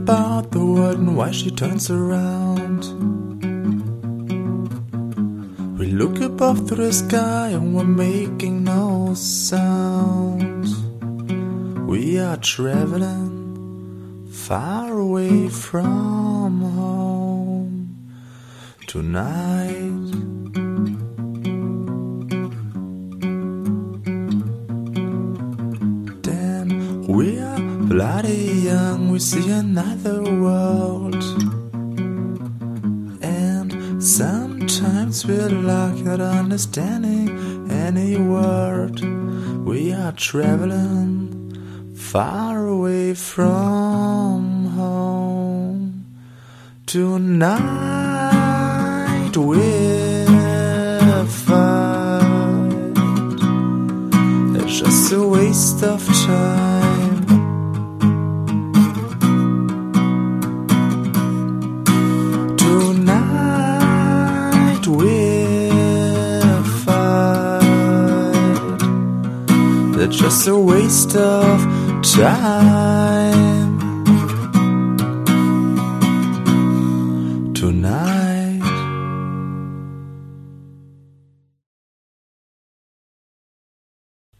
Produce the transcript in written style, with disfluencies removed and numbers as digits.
about the world and why she turns around. We look above through the sky and we're making no sound. We are traveling far away from home tonight. Damn, we are bloody young, we see another world. And sometimes we're lucky at understanding any word. We are traveling far away from home tonight. We're fine. It's just a waste of time. Tonight we're fine. It's just a waste of time.